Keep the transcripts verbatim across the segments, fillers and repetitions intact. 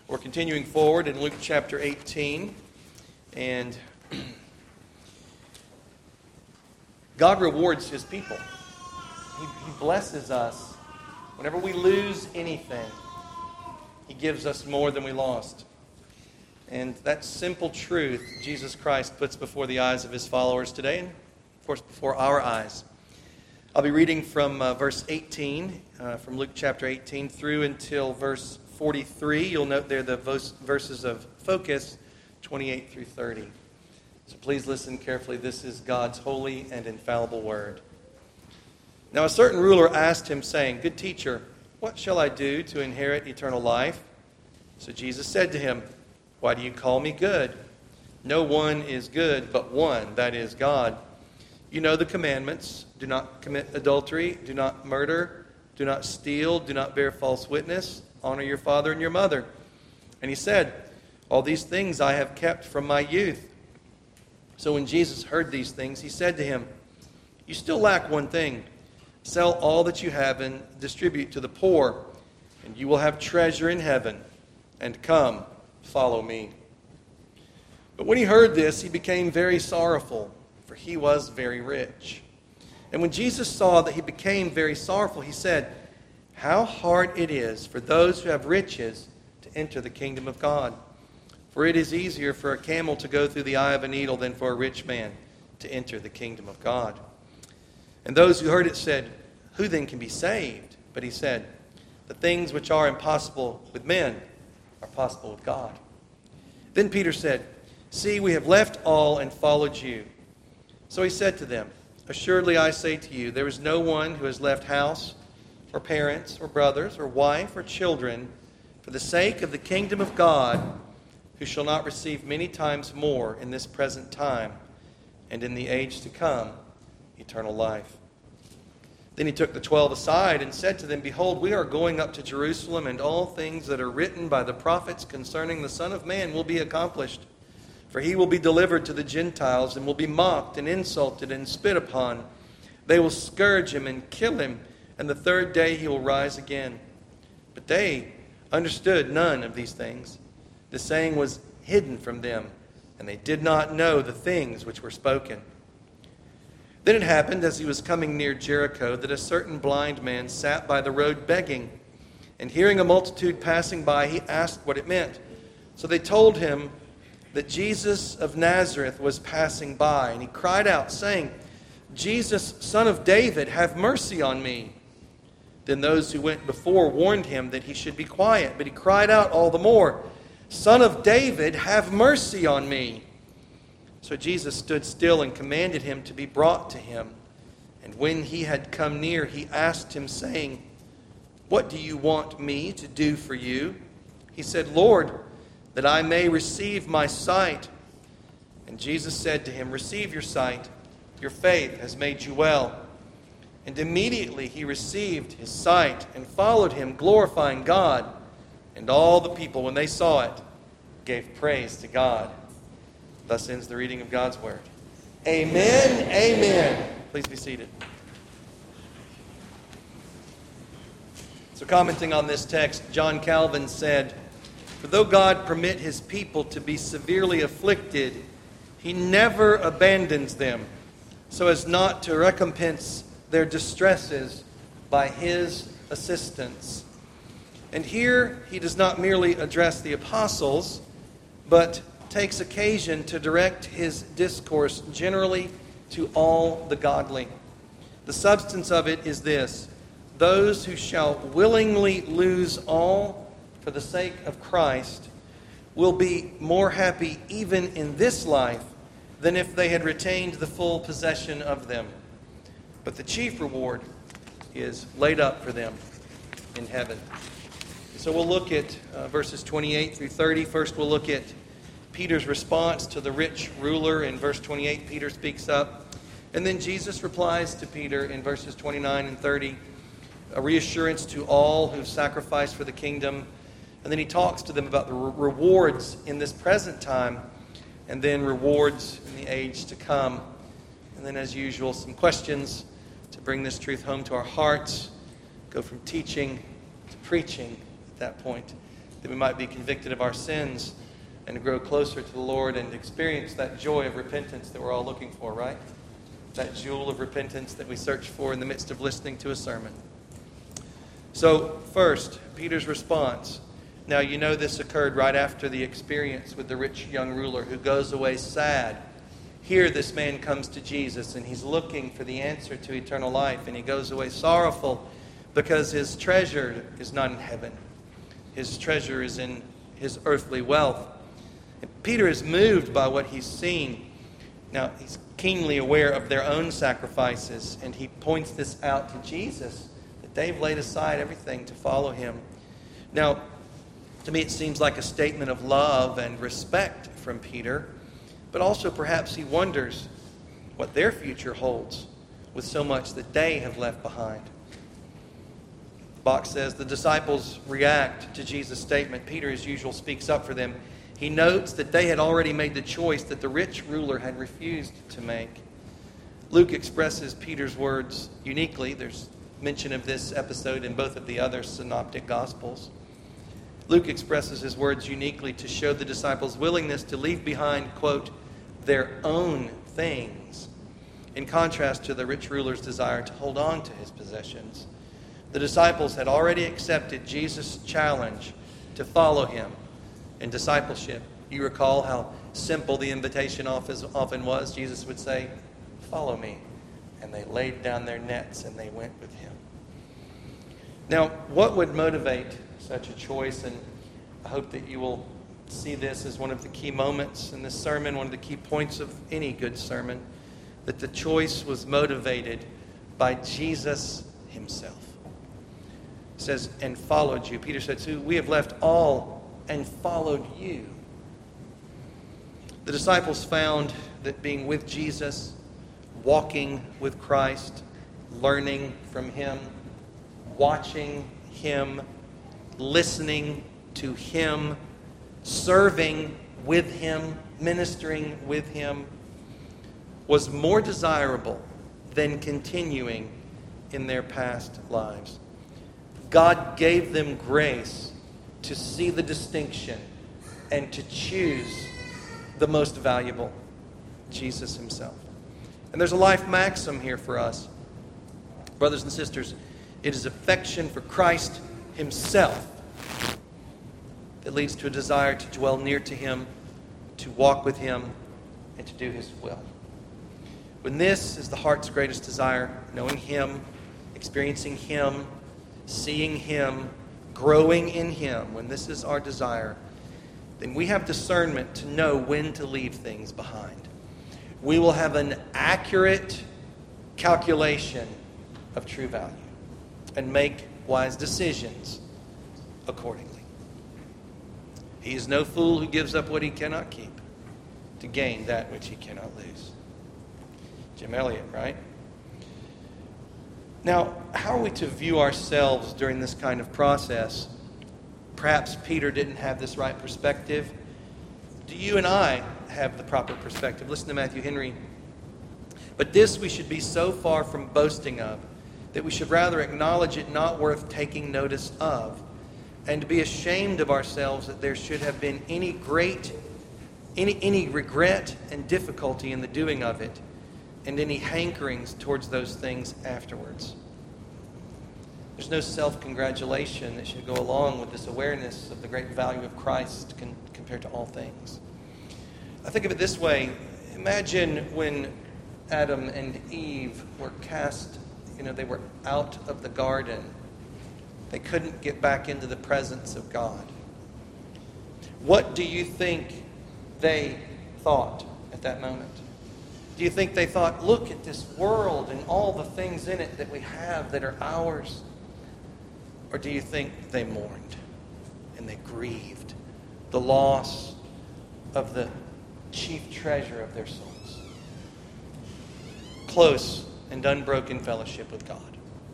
We're continuing forward in Luke chapter eighteen, and God rewards His people. He, he blesses us. Whenever we lose anything, He gives us more than we lost. And that simple truth Jesus Christ puts before the eyes of His followers today, and of course before our eyes. I'll be reading from uh, verse eighteen, uh, from Luke chapter eighteen, through until verse forty-three. You'll note there the verses of focus, twenty-eight through thirty. So please listen carefully. This is God's holy and infallible word. Now a certain ruler asked Him, saying, "Good teacher, what shall I do to inherit eternal life?" So Jesus said to him, "Why do you call me good? No one is good but one, that is God. You know the commandments. Do not commit adultery. Do not murder. Do not steal. Do not bear false witness. Honor your father and your mother." And he said, "All these things I have kept from my youth." So when Jesus heard these things, He said to him, "You still lack one thing. Sell all that you have and distribute to the poor, and you will have treasure in heaven. And come, follow me." But when he heard this, he became very sorrowful, for he was very rich. And when Jesus saw that he became very sorrowful, He said, "How hard it is for those who have riches to enter the kingdom of God. For it is easier for a camel to go through the eye of a needle than for a rich man to enter the kingdom of God." And those who heard it said, "Who then can be saved?" But He said, "The things which are impossible with men are possible with God." Then Peter said, "See, we have left all and followed you." So He said to them, "Assuredly I say to you, there is no one who has left house or parents or brothers or wife or children for the sake of the kingdom of God who shall not receive many times more in this present time and in the age to come eternal life." Then He took the twelve aside and said to them, "Behold, we are going up to Jerusalem, and all things that are written by the prophets concerning the Son of Man will be accomplished. For He will be delivered to the Gentiles, and will be mocked and insulted and spit upon. They will scourge Him and kill Him, and the third day He will rise again." But they understood none of these things. The saying was hidden from them, and they did not know the things which were spoken. Then it happened, as He was coming near Jericho, that a certain blind man sat by the road begging. And hearing a multitude passing by, he asked what it meant. So they told him that Jesus of Nazareth was passing by. And he cried out, saying, "Jesus, Son of David, have mercy on me." Then those who went before warned him that he should be quiet. But he cried out all the more, "Son of David, have mercy on me." So Jesus stood still and commanded him to be brought to him. And when he had come near, he asked him, saying, "What do you want me to do for you?" He said, "Lord, that I may receive my sight." And Jesus said to him, "Receive your sight. Your faith has made you well." And immediately he received his sight and followed Him, glorifying God. And all the people, when they saw it, gave praise to God. Thus ends the reading of God's Word. Amen, amen. Please be seated. So commenting on this text, John Calvin said, "For though God permit His people to be severely afflicted, He never abandons them, so as not to recompense their distresses by His assistance." And here He does not merely address the apostles, but takes occasion to direct His discourse generally to all the godly. The substance of it is this: those who shall willingly lose all for the sake of Christ will be more happy even in this life than if they had retained the full possession of them. But the chief reward is laid up for them in heaven. So we'll look at uh, verses twenty-eight through thirty. First we'll look at Peter's response to the rich ruler. In verse twenty-eight, Peter speaks up. And then Jesus replies to Peter in verses twenty-nine and thirty, a reassurance to all who've sacrificed for the kingdom. And then he talks to them about the re- rewards in this present time, and then rewards in the age to come. And then, as usual, some questions to bring this truth home to our hearts. Go from teaching to preaching at that point. that we might be convicted of our sins and to grow closer to the Lord and experience that joy of repentance that we're all looking for, right? That jewel of repentance that we search for in the midst of listening to a sermon. So, first, Peter's response. Now, you know this occurred right after the experience with the rich young ruler who goes away sad. Here, this man comes to Jesus, and he's looking for the answer to eternal life, and he goes away sorrowful because his treasure is not in heaven. His treasure is in his earthly wealth. And Peter is moved by what he's seen. Now, he's keenly aware of their own sacrifices, and he points this out to Jesus, that they've laid aside everything to follow him. Now, to me, it seems like a statement of love and respect from Peter, but also perhaps he wonders what their future holds with so much that they have left behind. Bach says the disciples react to Jesus' statement. Peter, as usual, speaks up for them. He notes that they had already made the choice that the rich ruler had refused to make. Luke expresses Peter's words uniquely. There's mention of this episode in both of the other synoptic Gospels. Luke expresses his words uniquely to show the disciples' willingness to leave behind, quote, their own things, in contrast to the rich ruler's desire to hold on to his possessions. The disciples had already accepted Jesus' challenge to follow him in discipleship. You recall how simple the invitation often was. Jesus would say, follow me. And they laid down their nets and they went with him. Now, what would motivate such a choice? And I hope that you will see this as one of the key moments in this sermon, one of the key points of any good sermon, that the choice was motivated by Jesus himself. It says, and followed you. Peter said, so we have left all and followed you. The disciples found that being with Jesus, walking with Christ, learning from him, watching him, listening to him, serving with him, ministering with him, was more desirable than continuing in their past lives. God gave them grace to see the distinction and to choose the most valuable, Jesus himself. And there's a life maxim here for us. Brothers and sisters, it is affection for Christ himself that leads to a desire to dwell near to him, to walk with him, and to do his will. When this is the heart's greatest desire, knowing him, experiencing him, seeing him, growing in him, when this is our desire, then we have discernment to know when to leave things behind. We will have an accurate calculation of true value and make wise decisions accordingly. He is no fool who gives up what he cannot keep to gain that which he cannot lose. Jim Elliot, right? Now, how are we to view ourselves during this kind of process? Perhaps Peter didn't have this right perspective. Do you and I have the proper perspective? Listen to Matthew Henry. But this we should be so far from boasting of, that we should rather acknowledge it not worth taking notice of, and to be ashamed of ourselves that there should have been any great, any, any regret and difficulty in the doing of it, and any hankerings towards those things afterwards. There's no self-congratulation that should go along with this awareness of the great value of Christ con- compared to all things. I think of it this way. Imagine when Adam and Eve were cast, you know, they were out of the garden. They couldn't get back into the presence of God. What do you think they thought at that moment? Do you think they thought, look at this world and all the things in it that we have that are ours? Or do you think they mourned and they grieved the loss of the chief treasure of their souls? Close and unbroken fellowship with God.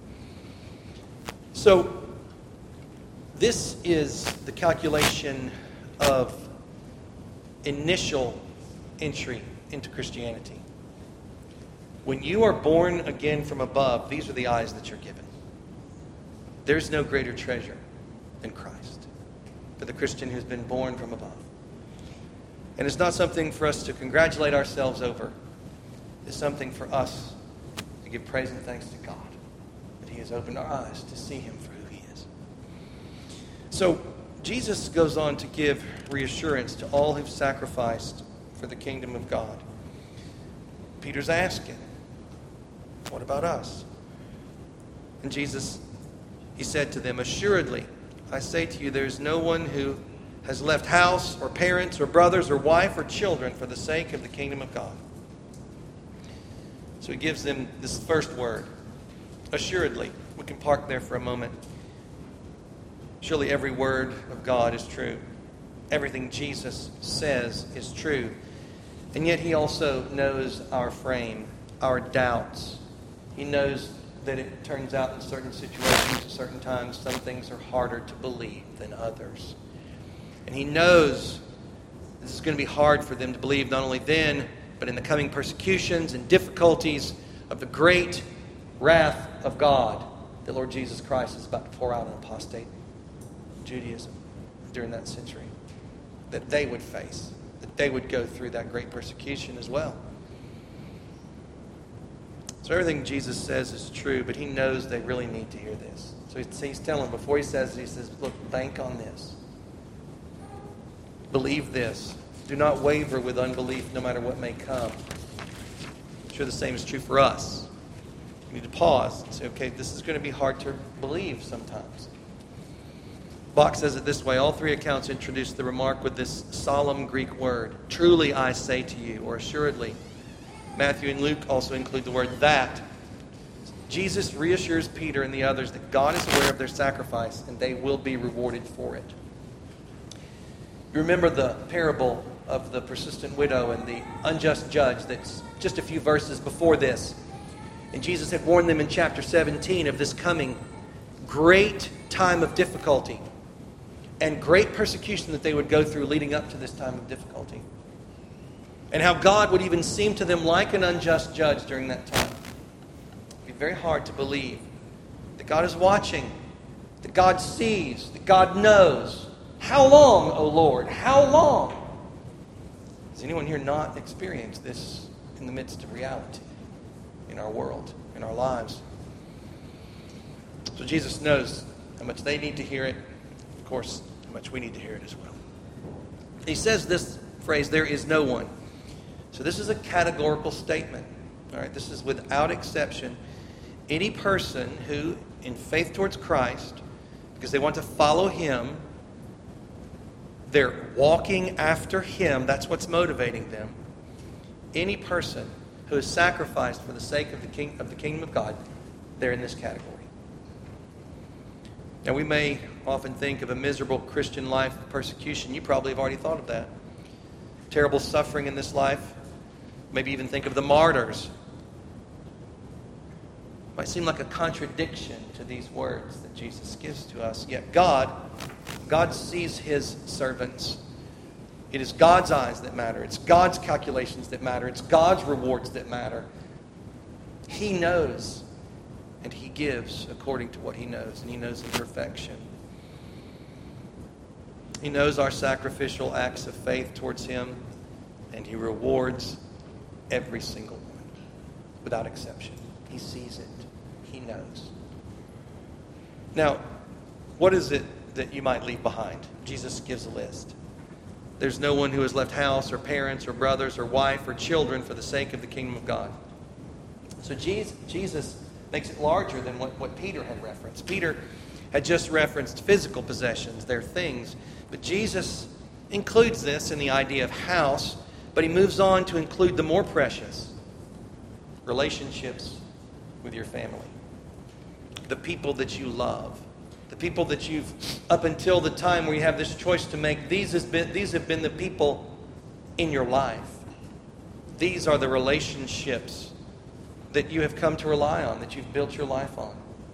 So, this is the calculation of initial entry into Christianity. When you are born again from above, these are the eyes that you're given. There's no greater treasure than Christ. for the Christian who's been born from above. And it's not something for us to congratulate ourselves over. It's something for us to give praise and thanks to God that He has opened our eyes to see Him for who He is. So Jesus goes on to give reassurance to all who've sacrificed for the kingdom of God. Peter's asking, what about us? And Jesus, He said to them, assuredly, I say to you, there is no one who has left house or parents or brothers or wife or children for the sake of the kingdom of God. So He gives them this first word, assuredly. We can park there for a moment. Surely every word of God is true. Everything Jesus says is true. And yet He also knows our frame, our doubts. He knows that it turns out in certain situations, at certain times, some things are harder to believe than others. And He knows this is going to be hard for them to believe, not only then, but in the coming persecutions and difficulties of the great wrath of God that Lord Jesus Christ is about to pour out on apostate Judaism during that century, that they would face, that they would go through that great persecution as well. So everything Jesus says is true, but He knows they really need to hear this. So He's telling them, before He says it, He says, look, bank on this. Believe this. Do not waver with unbelief no matter what may come. I'm sure the same is true for us. We need to pause and say, okay, this is going to be hard to believe sometimes. Bach says it this way. All three accounts introduce the remark with this solemn Greek word, truly I say to you, or assuredly. Matthew and Luke also include the word that. Jesus reassures Peter and the others that God is aware of their sacrifice and they will be rewarded for it. You remember the parable of the persistent widow and the unjust judge that's just a few verses before this. And Jesus had warned them in chapter seventeen of this coming great time of difficulty and great persecution that they would go through leading up to this time of difficulty. And how God would even seem to them like an unjust judge during that time. It would be very hard to believe that God is watching, that God sees, that God knows. How long, O Lord? How long? Has anyone here not experienced this in the midst of reality in our world, in our lives? So Jesus knows how much they need to hear it. Of course, how much we need to hear it as well. He says this phrase, there is no one. So this is a categorical statement. All right, this is without exception. Any person who, in faith towards Christ, because they want to follow Him, they're walking after Him. That's what's motivating them. Any person who is sacrificed for the sake of the king of the kingdom of God, they're in this category. Now, we may often think of a miserable Christian life of persecution. You probably have already thought of that. Terrible suffering in this life. Maybe even think of the martyrs. It might seem like a contradiction to these words that Jesus gives to us. Yet God, God sees His servants. It is God's eyes that matter. It's God's calculations that matter. It's God's rewards that matter. He knows, and He gives according to what He knows, and He knows in perfection. He knows our sacrificial acts of faith towards Him, and He rewards every single one, without exception. He sees it. He knows. Now, what is it that you might leave behind? Jesus gives a list. There's no one who has left house or parents or brothers or wife or children for the sake of the kingdom of God. So Jesus, Jesus makes it larger than what, what Peter had referenced. Peter had just referenced physical possessions, their things. But Jesus includes this in the idea of house, but He moves on to include the more precious relationships with your family. The people that you love. The people that you've, up until the time where you have this choice to make, these, has been, these have been the people in your life. These are the relationships that you have come to rely on, that you've built your life on.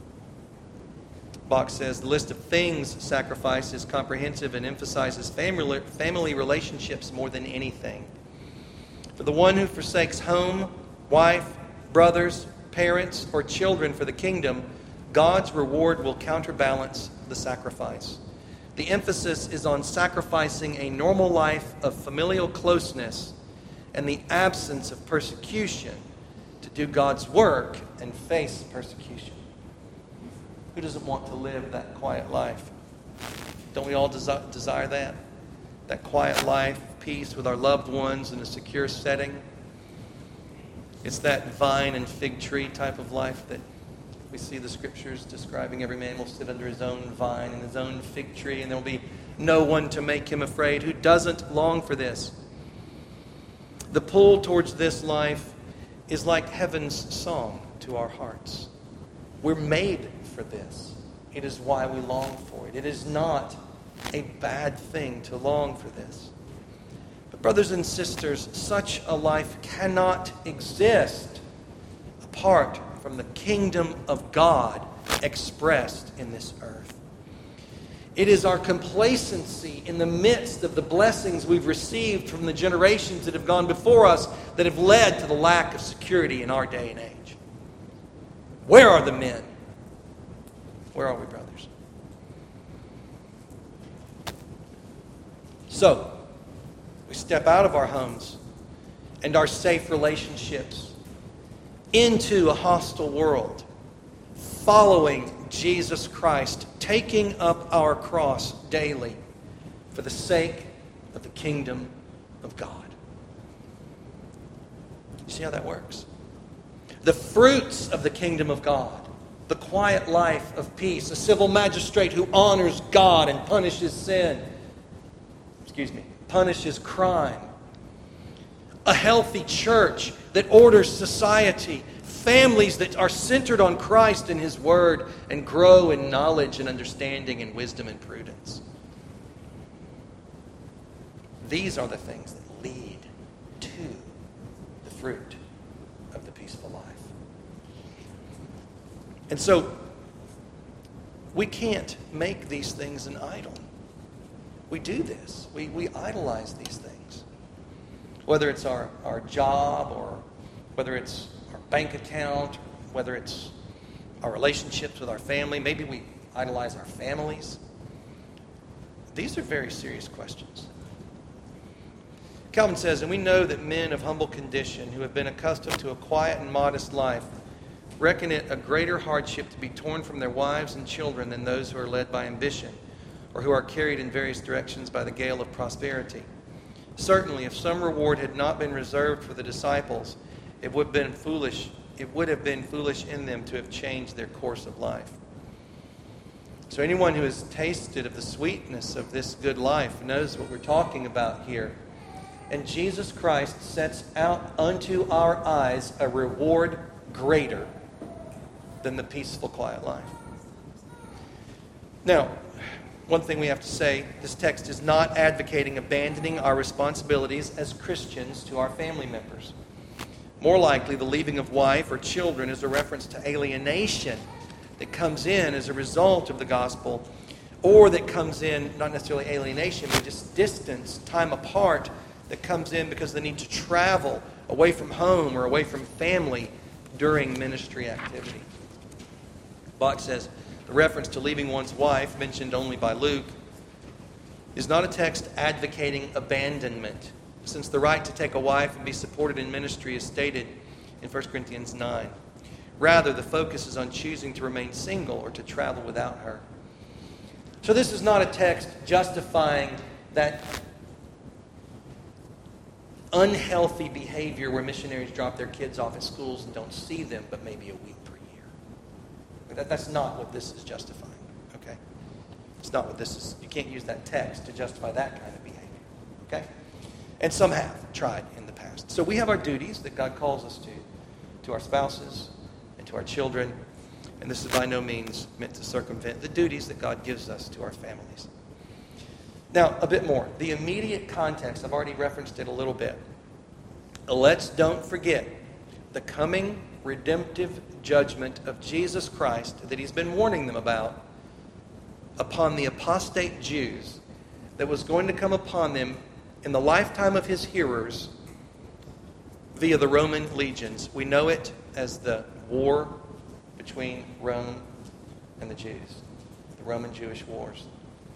Bach says, the list of things sacrificed is comprehensive and emphasizes family, family relationships more than anything. For the one who forsakes home, wife, brothers, parents, or children for the kingdom, God's reward will counterbalance the sacrifice. The emphasis is on sacrificing a normal life of familial closeness and the absence of persecution to do God's work and face persecution. Who doesn't want to live that quiet life? Don't we all desi- desire that? That quiet life, peace with our loved ones in a secure setting. It's that vine and fig tree type of life that we see the Scriptures describing. Every man will sit under his own vine and his own fig tree, and there will be no one to make him afraid. Who doesn't long for this? The pull towards this life is like heaven's song to our hearts. We're made for this. It is why we long for it. It is not a bad thing to long for this. But brothers and sisters, such a life cannot exist apart from the kingdom of God expressed in this earth. It is our complacency in the midst of the blessings we've received from the generations that have gone before us that have led to the lack of security in our day and age. Where are the men? Where are we, brothers? So, we step out of our homes and our safe relationships into a hostile world, following Jesus Christ, taking up our cross daily for the sake of the kingdom of God. You see how that works? The fruits of the kingdom of God, the quiet life of peace, a civil magistrate who honors God and punishes sin, excuse me, punishes crime, a healthy church that orders society, families that are centered on Christ and His Word and grow in knowledge and understanding and wisdom and prudence. These are the things that lead to the fruit of the peaceful life. And so, we can't make these things an idol. We do this. We, we idolize these things. Whether it's our, our job or whether it's our bank account, whether it's our relationships with our family. Maybe we idolize our families. These are very serious questions. Calvin says, and we know that men of humble condition who have been accustomed to a quiet and modest life reckon it a greater hardship to be torn from their wives and children than those who are led by ambition or who are carried in various directions by the gale of prosperity. Certainly, if some reward had not been reserved for the disciples, it would have been foolish, it would have been foolish in them to have changed their course of life. So anyone who has tasted of the sweetness of this good life knows what we're talking about here. And Jesus Christ sets out unto our eyes a reward greater than the peaceful, quiet life. Now, one thing we have to say, this text is not advocating abandoning our responsibilities as Christians to our family members. More likely, the leaving of wife or children is a reference to alienation that comes in as a result of the gospel, or that comes in, not necessarily alienation, but just distance, time apart, that comes in because they need to travel away from home or away from family during ministry activity. Bach says, the reference to leaving one's wife, mentioned only by Luke, is not a text advocating abandonment, since the right to take a wife and be supported in ministry is stated in First Corinthians nine. Rather, the focus is on choosing to remain single or to travel without her. So this is not a text justifying that unhealthy behavior where missionaries drop their kids off at schools and don't see them but maybe a week per year. That, that's not what this is justifying, okay? It's not what this is. You can't use that text to justify that kind of behavior, okay? And some have tried in the past. So we have our duties that God calls us to, to our spouses and to our children, and this is by no means meant to circumvent the duties that God gives us to our families. Now, a bit more. The immediate context, I've already referenced it a little bit. Let's don't forget the coming redemptive judgment of Jesus Christ that He's been warning them about upon the apostate Jews that was going to come upon them in the lifetime of His hearers via the Roman legions. We know it as the war between Rome and the Jews, the Roman Jewish wars.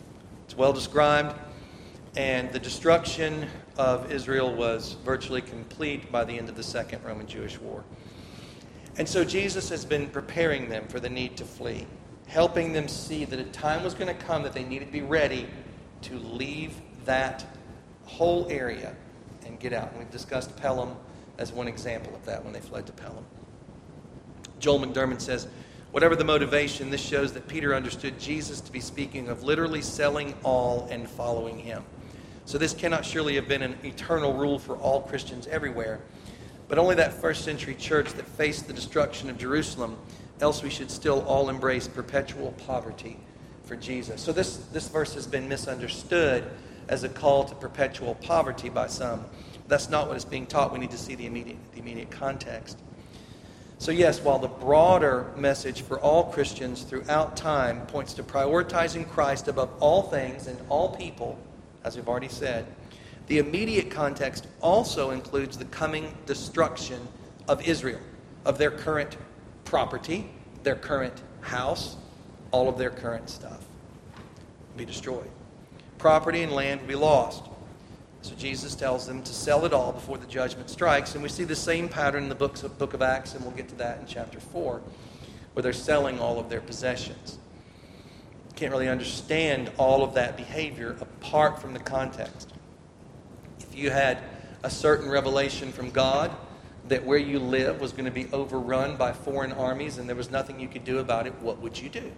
It's well described, and the destruction of Israel was virtually complete by the end of the Second Roman Jewish War. And so Jesus has been preparing them for the need to flee, helping them see that a time was going to come that they needed to be ready to leave that whole area and get out. And we've discussed Pelham as one example of that when they fled to Pelham. Joel McDermott says, whatever the motivation, this shows that Peter understood Jesus to be speaking of literally selling all and following him. So this cannot surely have been an eternal rule for all Christians everywhere, but only that first century church that faced the destruction of Jerusalem, else we should still all embrace perpetual poverty for Jesus. So this, this verse has been misunderstood as a call to perpetual poverty by some. That's not what is being taught. We need to see the immediate, the immediate context. So yes, while the broader message for all Christians throughout time points to prioritizing Christ above all things and all people, as we've already said, the immediate context also includes the coming destruction of Israel, of their current property, their current house, all of their current stuff will be destroyed. Property and land will be lost. So Jesus tells them to sell it all before the judgment strikes. And we see the same pattern in the books of, book of Acts, and we'll get to that in chapter four, where they're selling all of their possessions. Can't really understand all of that behavior apart from the context. If you had a certain revelation from God that where you live was going to be overrun by foreign armies and there was nothing you could do about it, what would you do?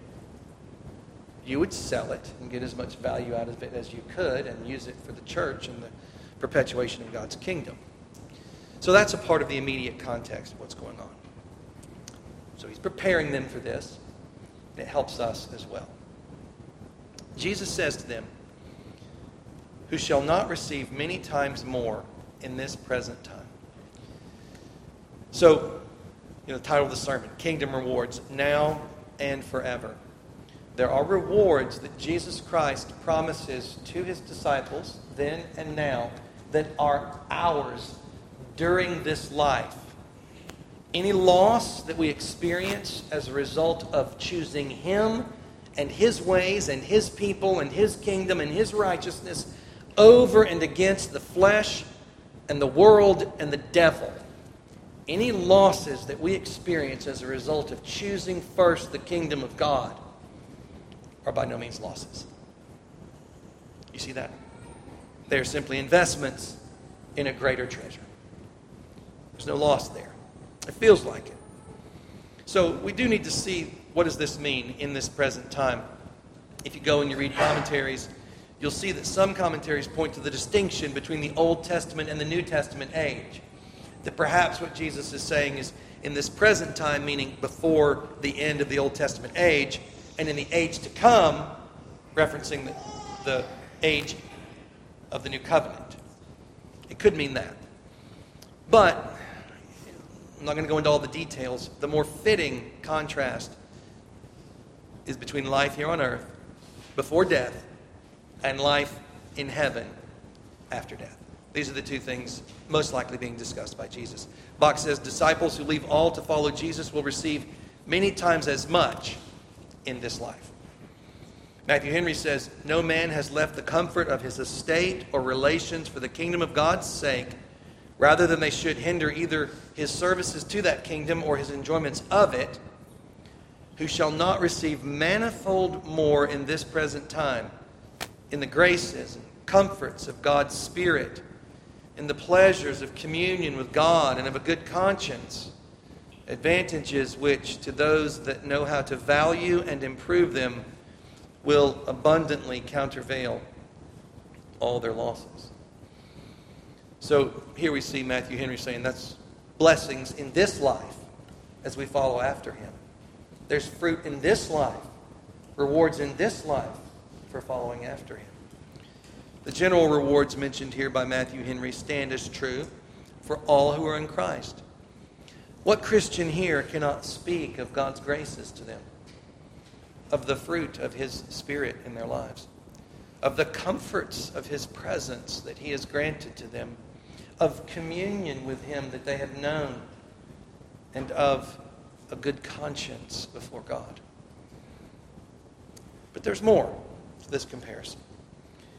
You would sell it and get as much value out of it as you could and use it for the church and the perpetuation of God's kingdom. So that's a part of the immediate context of what's going on. So he's preparing them for this, and it helps us as well. Jesus says to them, who shall not receive many times more in this present time. So, you know, the title of the sermon, Kingdom Rewards, now and forever. There are rewards that Jesus Christ promises to his disciples then and now that are ours during this life. Any loss that we experience as a result of choosing him and his ways and his people and his kingdom and his righteousness over and against the flesh and the world and the devil. Any losses that we experience as a result of choosing first the kingdom of God are by no means losses. You see that? They are simply investments in a greater treasure. There's no loss there. It feels like it. So we do need to see, what does this mean in this present time? If you go and you read commentaries, you'll see that some commentaries point to the distinction between the Old Testament and the New Testament age. That perhaps what Jesus is saying is in this present time, meaning before the end of the Old Testament age, and in the age to come, referencing the, the age of the New Covenant. It could mean that. But I'm not going to go into all the details. The more fitting contrast is between life here on earth before death and life in heaven after death. These are the two things most likely being discussed by Jesus. Bach says, disciples who leave all to follow Jesus will receive many times as much in this life. Matthew Henry says, no man has left the comfort of his estate or relations for the kingdom of God's sake, rather than they should hinder either his services to that kingdom or his enjoyments of it, who shall not receive manifold more in this present time, in the graces and comforts of God's Spirit, in the pleasures of communion with God and of a good conscience, advantages which, to those that know how to value and improve them, will abundantly countervail all their losses. So here we see Matthew Henry saying that's blessings in this life as we follow after him. There's fruit in this life, rewards in this life for following after him. The general rewards mentioned here by Matthew Henry stand as true for all who are in Christ. What Christian here cannot speak of God's graces to them, of the fruit of his Spirit in their lives, of the comforts of his presence that he has granted to them, of communion with him that they have known, and of a good conscience before God? But there's more to this comparison.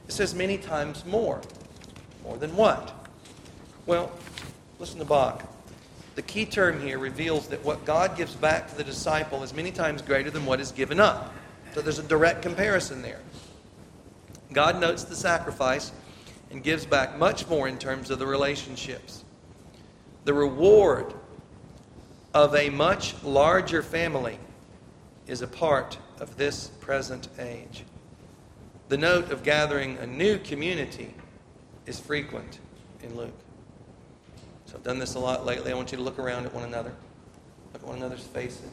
It says many times more. More than what? Well, listen to Bach. The key term here reveals that what God gives back to the disciple is many times greater than what is given up. So there's a direct comparison there. God notes the sacrifice and gives back much more in terms of the relationships. The reward of a much larger family is a part of this present age. The note of gathering a new community is frequent in Luke. So I've done this a lot lately. I want you to look around at one another. Look at one another's faces.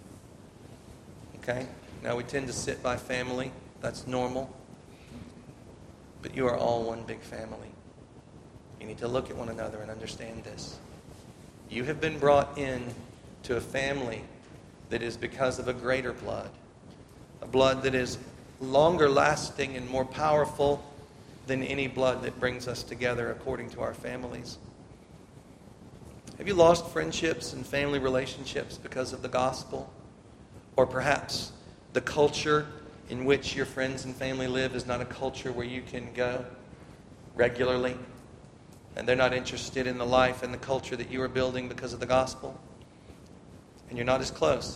Okay? Now we tend to sit by family. That's normal. But you are all one big family. You need to look at one another and understand this. You have been brought in to a family that is because of a greater blood. A blood that is longer lasting and more powerful than any blood that brings us together according to our families. Have you lost friendships and family relationships because of the gospel? Or perhaps the culture in which your friends and family live is not a culture where you can go regularly, and they're not interested in the life and the culture that you are building because of the gospel, and you're not as close.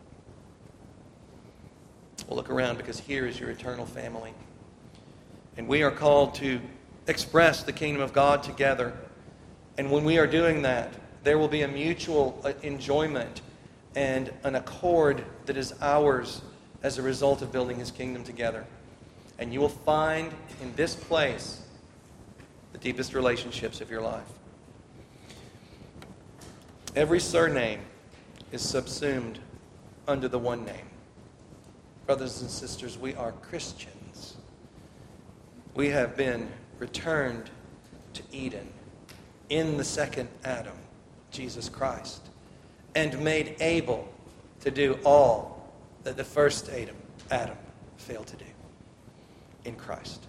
Well, look around, because here is your eternal family. And we are called to express the kingdom of God together. And when we are doing that, there will be a mutual enjoyment and an accord that is ours as a result of building His kingdom together. And you will find in this place the deepest relationships of your life. Every surname is subsumed under the one name. Brothers and sisters, we are Christians. We have been returned to Eden in the second Adam, Jesus Christ, and made able to do all that the first Adam, Adam failed to do in Christ.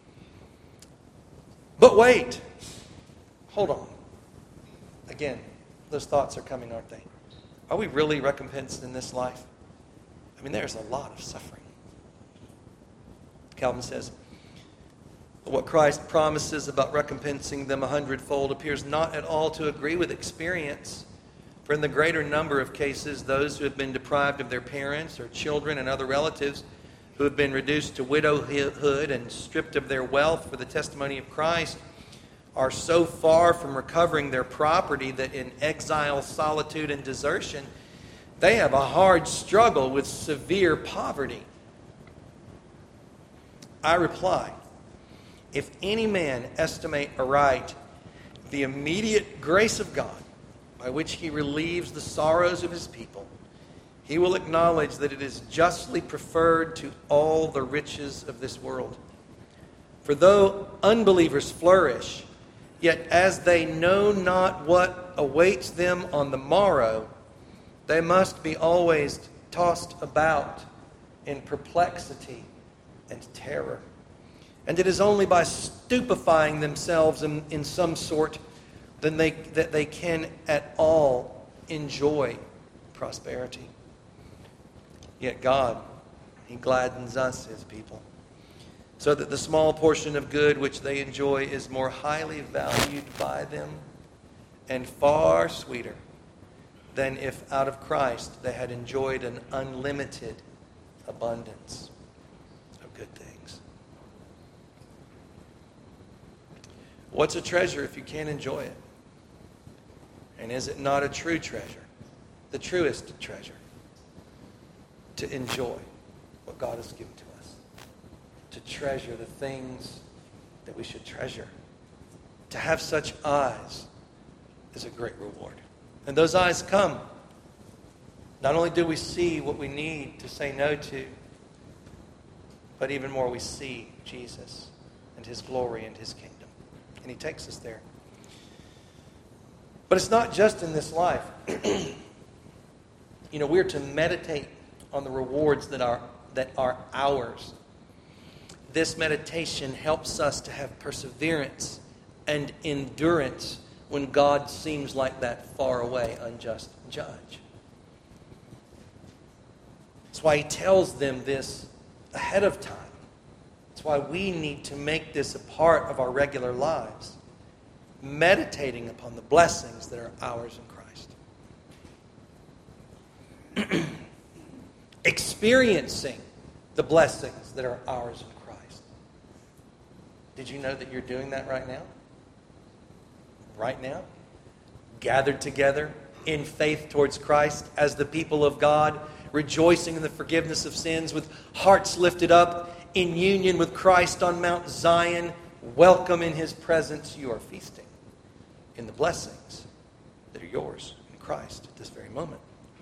But wait, hold on. Again, those thoughts are coming, aren't they? Are we really recompensed in this life? I mean, there's a lot of suffering. Calvin says, what Christ promises about recompensing them a hundredfold appears not at all to agree with experience. For in the greater number of cases, those who have been deprived of their parents or children and other relatives, who have been reduced to widowhood and stripped of their wealth for the testimony of Christ, are so far from recovering their property that in exile, solitude, and desertion, they have a hard struggle with severe poverty. I reply, if any man estimate aright the immediate grace of God, by which He relieves the sorrows of His people, he will acknowledge that it is justly preferred to all the riches of this world. For though unbelievers flourish, yet as they know not what awaits them on the morrow, they must be always tossed about in perplexity and terror. And it is only by stupefying themselves in, in some sort that they, that they can at all enjoy prosperity. Yet God, He gladdens us, His people, so that the small portion of good which they enjoy is more highly valued by them and far sweeter than if out of Christ they had enjoyed an unlimited abundance of good things. What's a treasure if you can't enjoy it? And is it not a true treasure, the truest treasure, to enjoy what God has given to us, to treasure the things that we should treasure? To have such eyes is a great reward. And those eyes come. Not only do we see what we need to say no to, but even more we see Jesus and His glory and His kingdom. And He takes us there. But it's not just in this life. You know, we're to meditate on the rewards that are that are ours. This meditation helps us to have perseverance and endurance when God seems like that far away, unjust judge. That's why He tells them this ahead of time. That's why we need to make this a part of our regular lives, meditating upon the blessings that are ours in Christ. Experiencing the blessings that are ours in Christ. Did you know that you're doing that right now? Right now? Gathered together in faith towards Christ as the people of God, rejoicing in the forgiveness of sins, with hearts lifted up in union with Christ on Mount Zion, welcome in His presence. You are feasting in the blessings that are yours in Christ at this very moment.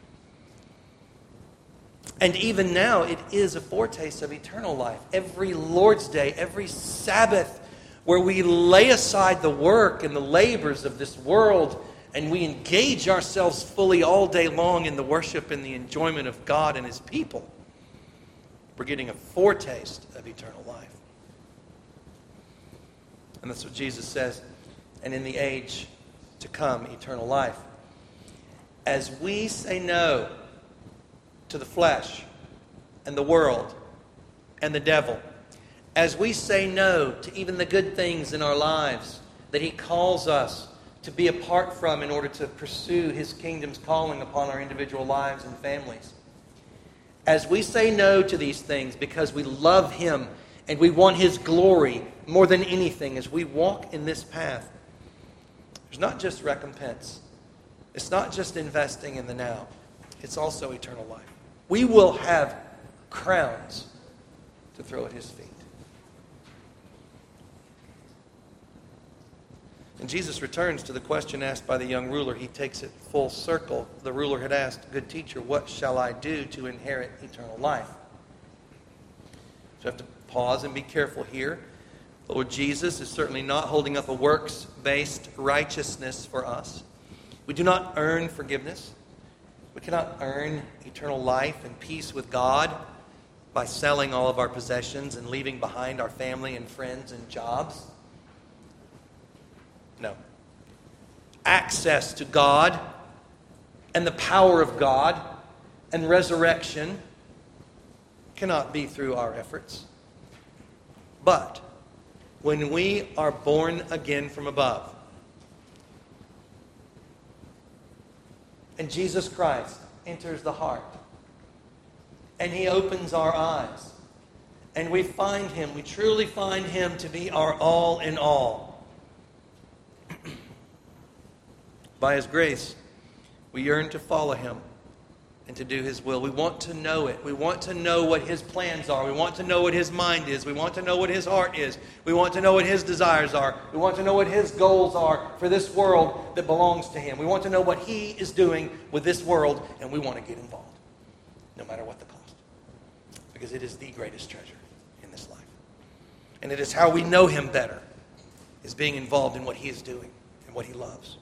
And even now, it is a foretaste of eternal life. Every Lord's Day, every Sabbath, where we lay aside the work and the labors of this world and we engage ourselves fully all day long in the worship and the enjoyment of God and His people, we're getting a foretaste of eternal life. And that's what Jesus says. And in the age to come, eternal life. As we say no to the flesh and the world and the devil, as we say no to even the good things in our lives that He calls us to be apart from in order to pursue His kingdom's calling upon our individual lives and families, as we say no to these things because we love Him and we want His glory more than anything, as we walk in this path, there's not just recompense. It's not just investing in the now. It's also eternal life. We will have crowns to throw at His feet. And Jesus returns to the question asked by the young ruler. He takes it full circle. The ruler had asked, "Good teacher, what shall I do to inherit eternal life?" So we have to pause and be careful here. The Lord Jesus is certainly not holding up a works-based righteousness for us. We do not earn forgiveness. We cannot earn eternal life and peace with God by selling all of our possessions and leaving behind our family and friends and jobs. No. Access to God and the power of God and resurrection cannot be through our efforts. But when we are born again from above, and Jesus Christ enters the heart, and He opens our eyes, and we find Him, we truly find Him to be our all in all. By His grace, we yearn to follow Him and to do His will. We want to know it. We want to know what His plans are. We want to know what His mind is. We want to know what His heart is. We want to know what His desires are. We want to know what His goals are for this world that belongs to Him. We want to know what He is doing with this world, and we want to get involved, no matter what the cost, because it is the greatest treasure in this life. And it is how we know Him better, is being involved in what He is doing and what He loves.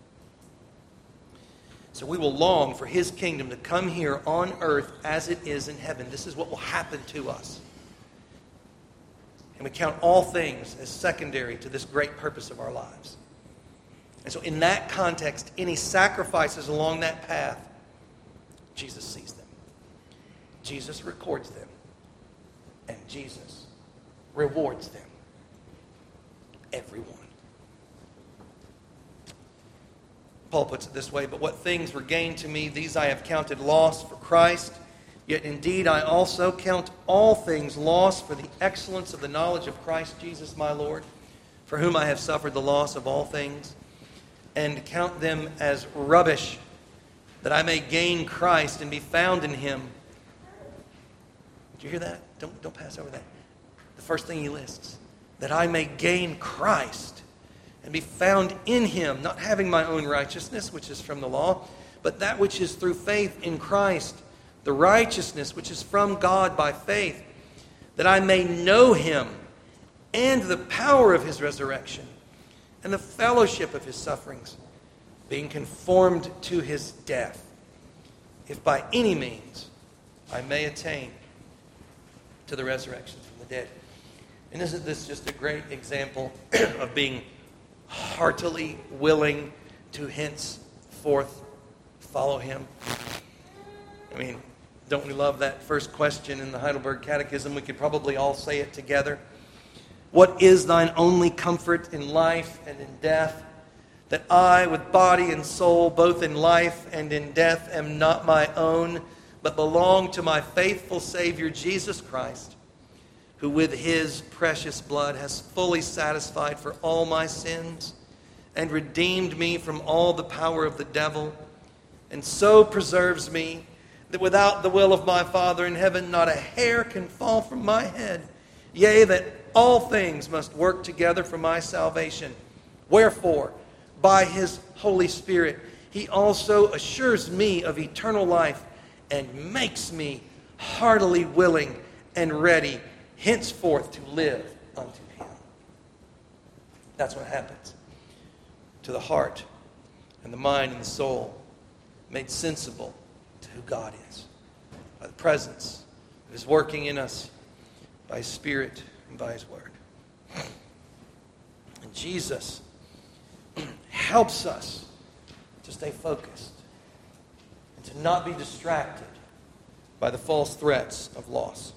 So we will long for His kingdom to come here on earth as it is in heaven. This is what will happen to us. And we count all things as secondary to this great purpose of our lives. And so in that context, any sacrifices along that path, Jesus sees them. Jesus records them. And Jesus rewards them. Everyone. Paul puts it this way, "But what things were gained to me, these I have counted loss for Christ. Yet indeed I also count all things loss for the excellence of the knowledge of Christ Jesus my Lord, for whom I have suffered the loss of all things, and count them as rubbish, that I may gain Christ and be found in Him." Did you hear that? Don't, don't pass over that. The first thing he lists, that I may gain Christ and be found in Him, not having my own righteousness, which is from the law, but that which is through faith in Christ, the righteousness which is from God by faith, that I may know Him and the power of His resurrection and the fellowship of His sufferings, being conformed to His death, if by any means I may attain to the resurrection from the dead. And isn't this just a great example of being heartily willing to henceforth follow Him? I mean, Don't we love that first question in the Heidelberg Catechism? We could probably all say it together. What is thine only comfort in life and in death? That I, with body and soul, both in life and in death, am not my own, but belong to my faithful Savior, Jesus Christ, who with his precious blood has fully satisfied for all my sins and redeemed me from all the power of the devil, and so preserves me that without the will of my Father in heaven not a hair can fall from my head. Yea, that all things must work together for my salvation. Wherefore, by his Holy Spirit, he also assures me of eternal life and makes me heartily willing and ready henceforth to live unto him. That's what happens to the heart and the mind and the soul, made sensible to who God is by the presence of his working in us, by his Spirit and by his word. And Jesus helps us to stay focused and to not be distracted by the false threats of loss.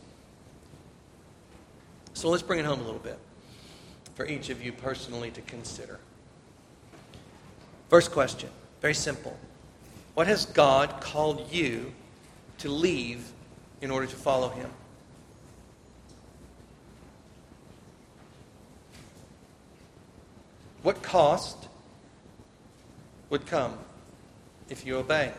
So let's bring it home a little bit for each of you personally to consider. First question, very simple. What has God called you to leave in order to follow him? What cost would come if you obey?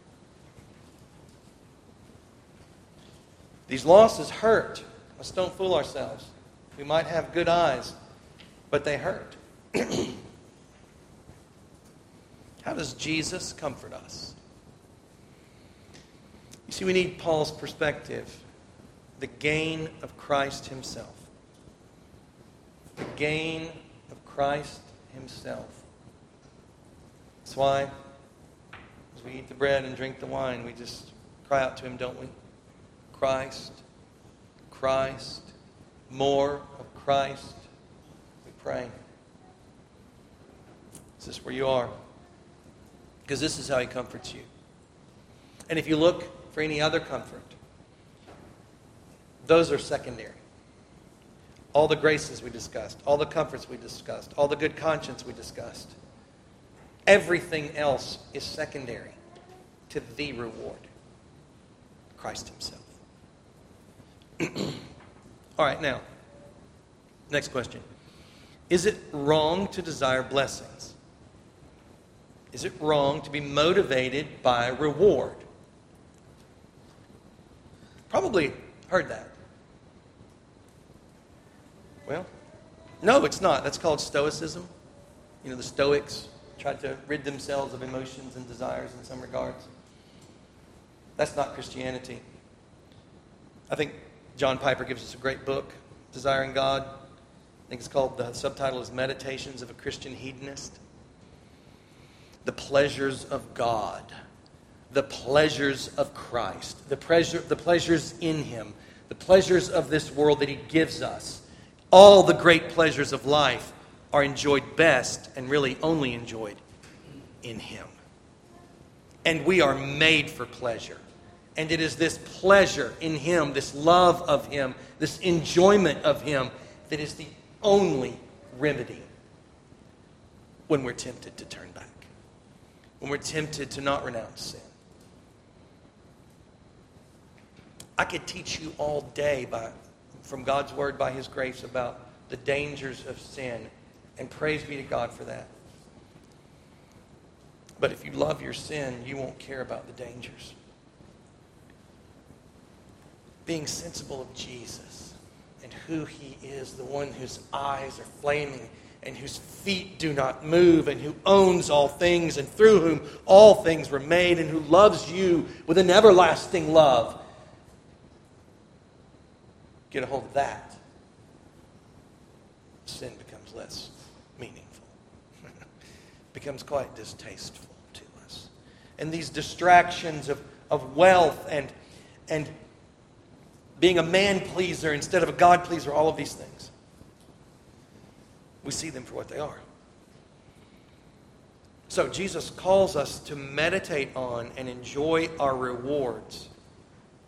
These losses hurt. Let's don't fool ourselves. We might have good eyes, but they hurt. How does Jesus comfort us? You see, we need Paul's perspective. The gain of Christ himself. The gain of Christ himself. That's why, as we eat the bread and drink the wine, we just cry out to him, don't we? Christ, Christ, more of Christ, we pray. Is this where you are? Because this is how he comforts you. And if you look for any other comfort, those are secondary. All the graces we discussed, all the comforts we discussed, all the good conscience we discussed, everything else is secondary to the reward, Christ himself. All right, now, next question. Is it wrong to desire blessings? Is it wrong to be motivated by reward? Probably heard that. Well, no, it's not. That's called Stoicism. You know, the Stoics tried to rid themselves of emotions and desires in some regards. That's not Christianity. I think John Piper gives us a great book, Desiring God. I think it's called, the subtitle is Meditations of a Christian Hedonist. The pleasures of God. The pleasures of Christ. The pleasure, the pleasures in him. The pleasures of this world that he gives us. All the great pleasures of life are enjoyed best and really only enjoyed in him. And we are made for pleasure. And it is this pleasure in him, this love of him, this enjoyment of him that is the only remedy when we're tempted to turn back. When we're tempted to not renounce sin. I could teach you all day by, from God's word by his grace about the dangers of sin. And praise be to God for that. But if you love your sin, you won't care about the dangers. Being sensible of Jesus and who he is, the one whose eyes are flaming and whose feet do not move and who owns all things and through whom all things were made and who loves you with an everlasting love. Get a hold of that. Sin becomes less meaningful. Becomes quite distasteful to us. And these distractions of, of wealth and and being a man-pleaser instead of a God-pleaser, all of these things. We see them for what they are. So Jesus calls us to meditate on and enjoy our rewards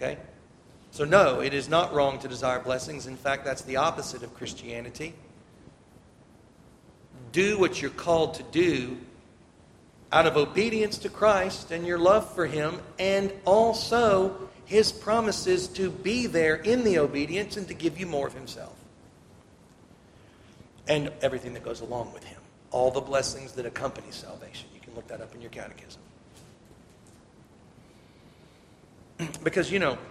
Okay? So no, it is not wrong to desire blessings. In fact, that's the opposite of Christianity. Do what you're called to do out of obedience to Christ and your love for Him, and also His promises to be there in the obedience and to give you more of Himself. And everything that goes along with Him. All the blessings that accompany salvation. You can look that up in your catechism. Because, you know,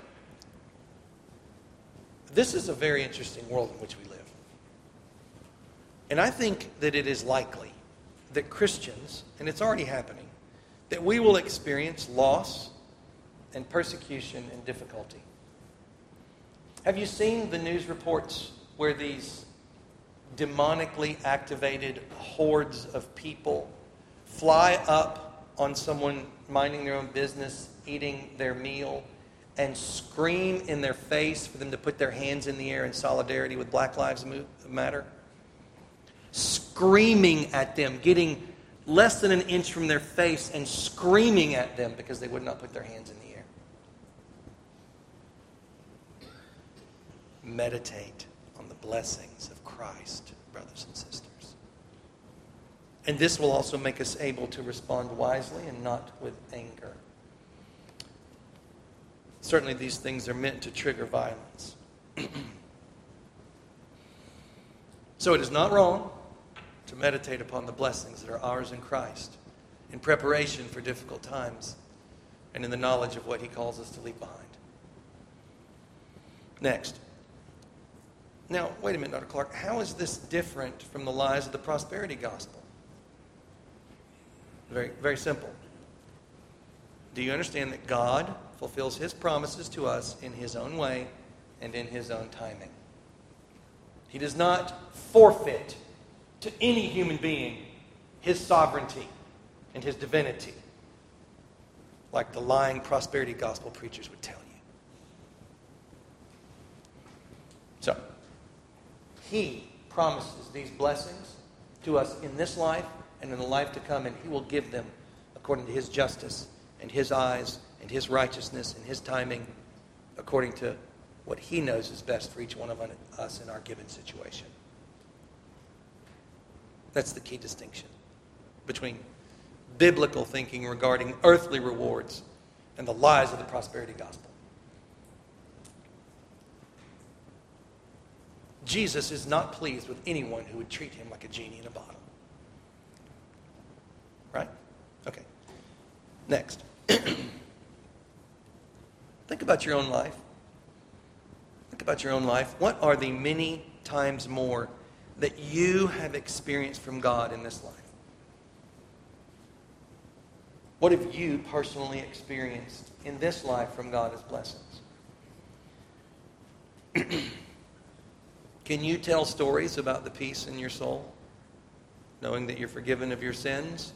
this is a very interesting world in which we live. And I think that it is likely that Christians, and it's already happening, that we will experience loss and persecution and difficulty. Have you seen the news reports where these demonically activated hordes of people fly up on someone minding their own business, eating their meal, and scream in their face for them to put their hands in the air in solidarity with Black Lives Matter? Screaming at them, getting less than an inch from their face and screaming at them because they would not put their hands in the air. Meditate on the blessings of Christ, brothers and sisters. And this will also make us able to respond wisely and not with anger. Certainly these things are meant to trigger violence. So it is not wrong to meditate upon the blessings that are ours in Christ in preparation for difficult times and in the knowledge of what He calls us to leave behind. Next. Now, wait a minute, Doctor Clark. How is this different from the lies of the prosperity gospel? Very, very simple. Do you understand that God fulfills His promises to us in His own way and in His own timing? He does not forfeit to any human being His sovereignty and His divinity, like the lying prosperity gospel preachers would tell you. So, He promises these blessings to us in this life and in the life to come, and He will give them according to His justice and His eyes and His righteousness and His timing, according to what He knows is best for each one of us in our given situation. That's the key distinction between biblical thinking regarding earthly rewards and the lies of the prosperity gospel. Jesus is not pleased with anyone who would treat Him like a genie in a bottle. Right? Okay. Next. Think about your own life. Think about your own life. What are the many times more that you have experienced from God in this life? What have you personally experienced in this life from God as blessings? Can you tell stories about the peace in your soul, knowing that you're forgiven of your sins?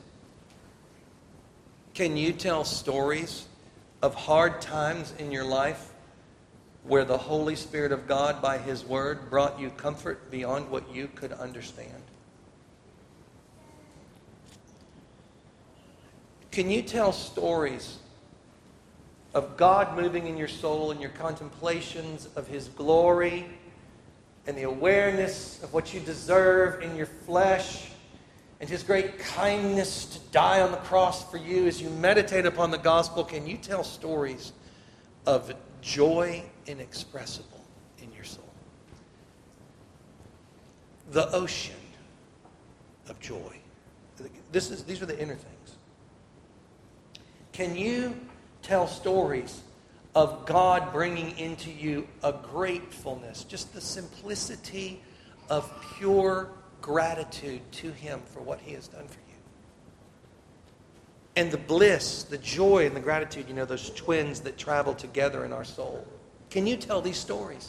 Can you tell stories of hard times in your life where the Holy Spirit of God, by His Word, brought you comfort beyond what you could understand? Can you tell stories of God moving in your soul and your contemplations of His glory and the awareness of what you deserve in your flesh and His great kindness to die on the cross for you as you meditate upon the gospel? Can you tell stories of joy inexpressible in your soul? The ocean of joy. This is, these are the inner things. Can you tell stories of God bringing into you a gratefulness, just the simplicity of pure gratitude to Him for what He has done for you? And the bliss, the joy, and the gratitude, you know, those twins that travel together in our soul. Can you tell these stories?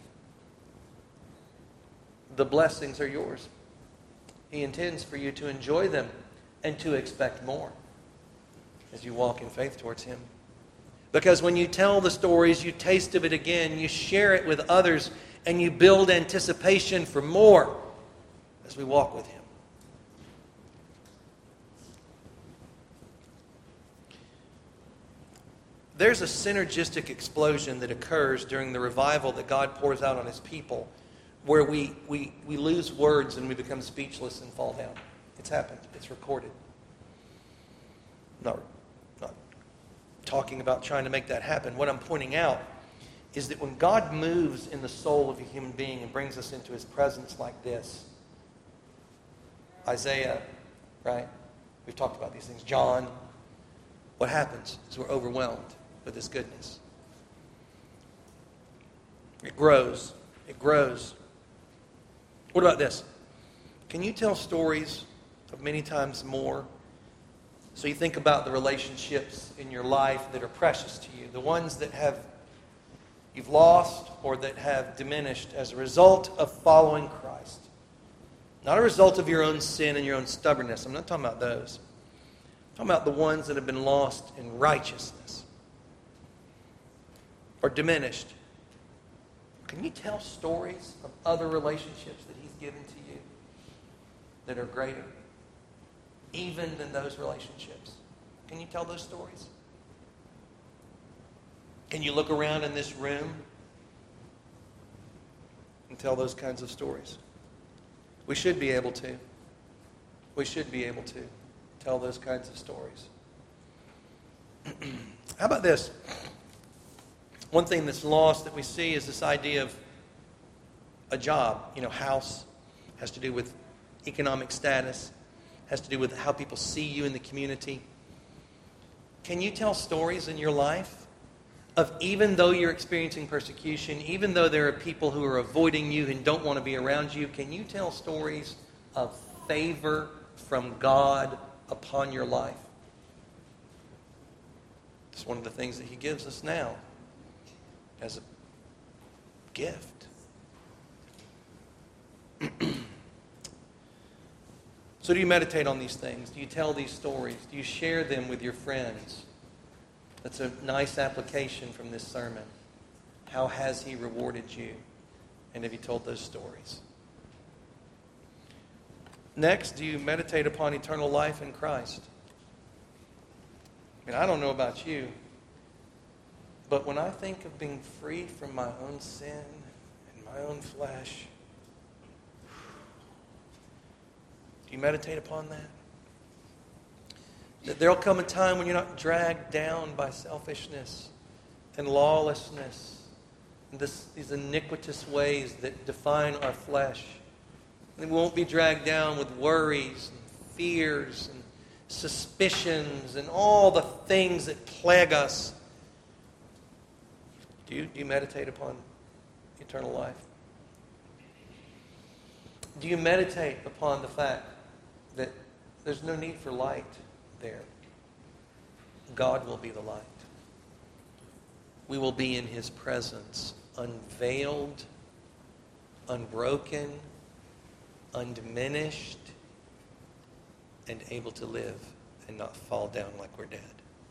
The blessings are yours. He intends for you to enjoy them and to expect more as you walk in faith towards Him. Because when you tell the stories, you taste of it again, you share it with others, and you build anticipation for more as we walk with Him. there's a synergistic explosion that occurs during the revival that God pours out on His people, where we, we, we lose words and we become speechless and fall down. It's happened. It's recorded. Not, not talking about trying to make that happen. What I'm pointing out is that when God moves in the soul of a human being and brings us into His presence like this, Isaiah, right? We've talked about these things. John, what happens is we're overwhelmed with His goodness. It grows. It grows. What about this? Can you tell stories of many times more? So you think about the relationships in your life that are precious to you, the ones that have you've lost or that have diminished as a result of following Christ. Not a result of your own sin and your own stubbornness. I'm not talking about those. I'm talking about the ones that have been lost in righteousness or diminished. Can you tell stories of other relationships that He's given to you that are greater, even than those relationships? Can you tell those stories? Can you look around in this room and tell those kinds of stories? We should be able to. We should be able to tell those kinds of stories. How about this? One thing that's lost that we see is this idea of a job. You know, house has to do with economic status, has to do with how people see you in the community. Can you tell stories in your life of, even though you're experiencing persecution, even though there are people who are avoiding you and don't want to be around you, can you tell stories of favor from God upon your life? It's one of the things that He gives us now as a gift. So do you meditate on these things? Do you tell these stories? Do you share them with your friends? That's a nice application from this sermon. How has He rewarded you? And have you told those stories? Next, do you meditate upon eternal life in Christ? I mean, I don't know about you, but when I think of being free from my own sin and my own flesh, do you meditate upon that? That there'll come a time when you're not dragged down by selfishness and lawlessness and this, these iniquitous ways that define our flesh. And we won't be dragged down with worries and fears and suspicions and all the things that plague us. Do you, do you meditate upon eternal life? Do you meditate upon the fact that there's no need for light there? God will be the light. We will be in His presence, unveiled, unbroken, undiminished, and able to live and not fall down like we're dead.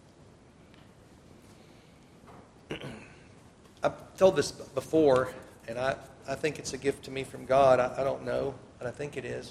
I've told this before, and I, I think it's a gift to me from God. I, I don't know, but I think it is.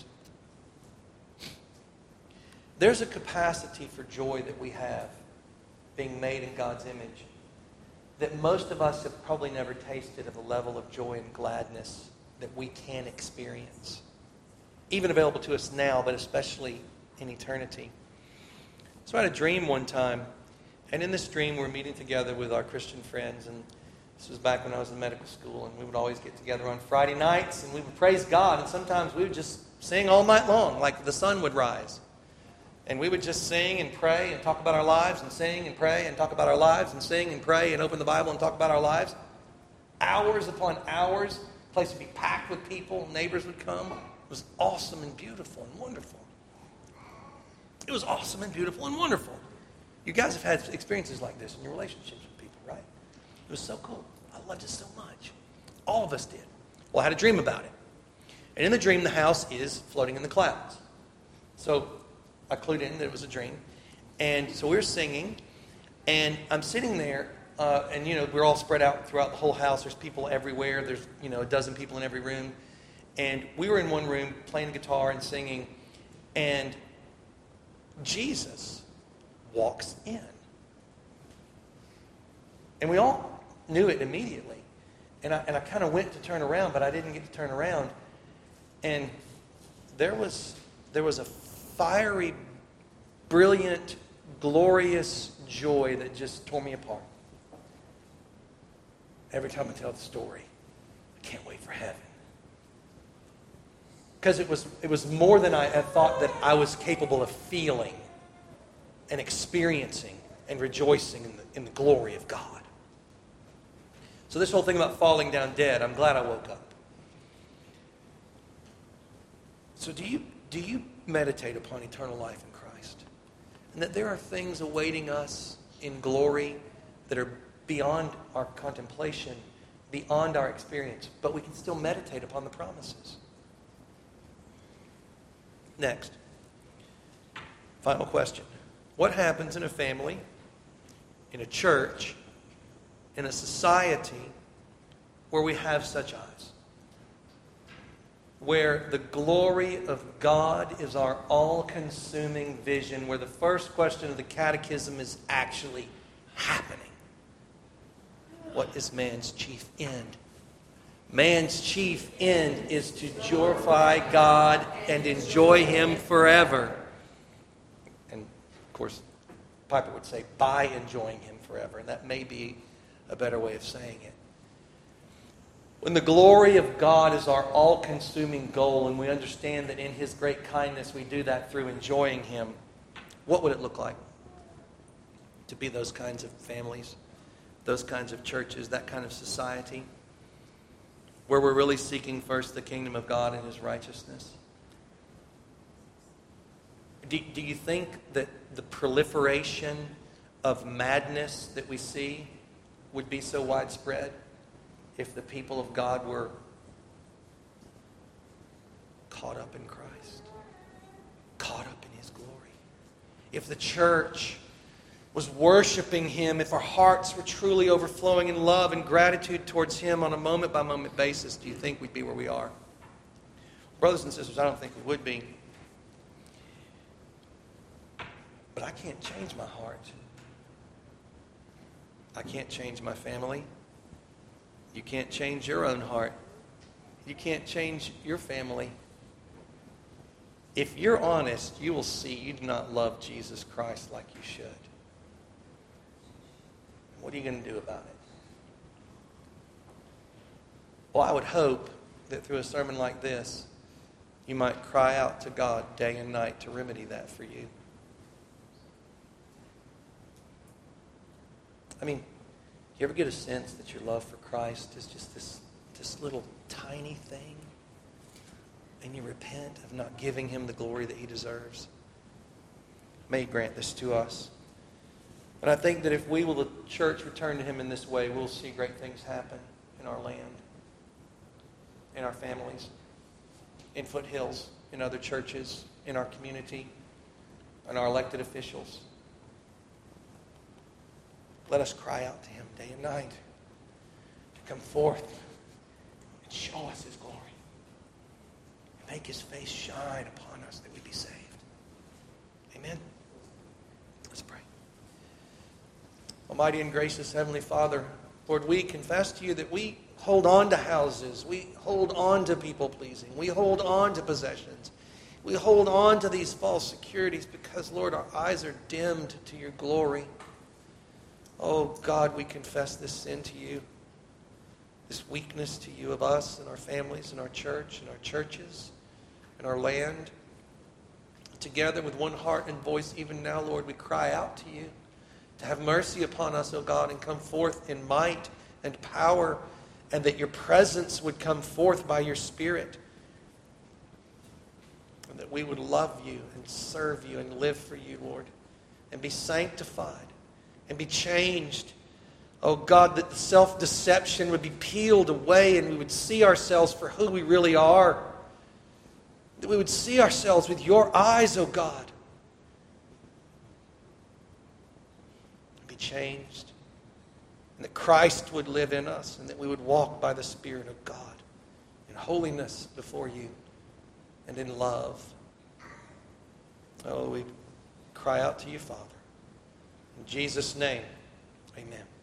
There's a capacity for joy that we have being made in God's image that most of us have probably never tasted of a level of joy and gladness that we can experience. Even available to us now, but especially in eternity. So I had a dream one time, and in this dream we're meeting together with our Christian friends, and this was back when I was in medical school, and we would always get together on Friday nights, and we would praise God, and sometimes we would just sing all night long, like the sun would rise. And we would just sing and pray and talk about our lives and sing and pray and talk about our lives and sing and pray and open the Bible and talk about our lives. Hours upon hours. The place would be packed with people. Neighbors would come. It was awesome and beautiful and wonderful. It was awesome and beautiful and wonderful. You guys have had experiences like this in your relationships with people, right? It was so cool. I loved it so much. All of us did. Well, I had a dream about it. And in the dream, the house is floating in the clouds. So I clued in that it was a dream. And so we were singing, and I'm sitting there, uh, and, you know, we're all spread out throughout the whole house. There's people everywhere. There's, you know, a dozen people in every room. And we were in one room playing guitar and singing, and Jesus walks in. And we all knew it immediately. And I, and I kind of went to turn around, but I didn't get to turn around. And there was, there was a fiery, brilliant, glorious joy that just tore me apart. Every time I tell the story, I can't wait for heaven. Because it was, it was more than I had thought that I was capable of feeling and experiencing and rejoicing in the, in the glory of God. So this whole thing about falling down dead, I'm glad I woke up. So do you, do you meditate upon eternal life in Christ? And that there are things awaiting us in glory that are beyond our contemplation, beyond our experience, but we can still meditate upon the promises. Next, final question. What happens in a family, in a church, in a society where we have such eyes? Where the glory of God is our all-consuming vision, where the first question of the catechism is actually happening. What is man's chief end? Man's chief end is to glorify God and enjoy Him forever. And, of course, Piper would say, by enjoying Him forever. And that may be a better way of saying it. When the glory of God is our all-consuming goal, and we understand that in His great kindness we do that through enjoying Him, what would it look like to be those kinds of families, those kinds of churches, that kind of society, where we're really seeking first the kingdom of God and His righteousness? Do, do you think that the proliferation of madness that we see would be so widespread if the people of God were caught up in Christ, caught up in His glory? If the church was worshiping Him, if our hearts were truly overflowing in love and gratitude towards Him on a moment-by-moment basis, do you think we'd be where we are? Brothers and sisters, I don't think we would be. But I can't change my heart. I can't change my family. You can't change your own heart. You can't change your family. If you're honest, you will see you do not love Jesus Christ like you should. What are you going to do about it? Well, I would hope that through a sermon like this, you might cry out to God day and night to remedy that for you. I mean, you ever get a sense that your love for Christ is just this, this little tiny thing, and you repent of not giving Him the glory that He deserves? May He grant this to us. And I think that if we will, the church, return to Him in this way, we'll see great things happen in our land, in our families, in Foothills, in other churches, in our community, in our elected officials. Let us cry out to Him day and night to come forth and show us His glory. And make His face shine upon us that we be saved. Amen. Let's pray. Almighty and gracious Heavenly Father, Lord, we confess to You that we hold on to houses. We hold on to people-pleasing. We hold on to possessions. We hold on to these false securities because, Lord, our eyes are dimmed to Your glory. Oh, God, we confess this sin to You, this weakness to You of us and our families and our church and our churches and our land. Together with one heart and voice, even now, Lord, we cry out to You to have mercy upon us, O God, and come forth in might and power, and that Your presence would come forth by Your Spirit, and that we would love You and serve You and live for You, Lord, and be sanctified and be changed. Oh God, that the self-deception would be peeled away and we would see ourselves for who we really are. That we would see ourselves with Your eyes, oh God. And be changed. And that Christ would live in us and that we would walk by the Spirit of God in holiness before You and in love. Oh, we cry out to You, Father. In Jesus' name, amen.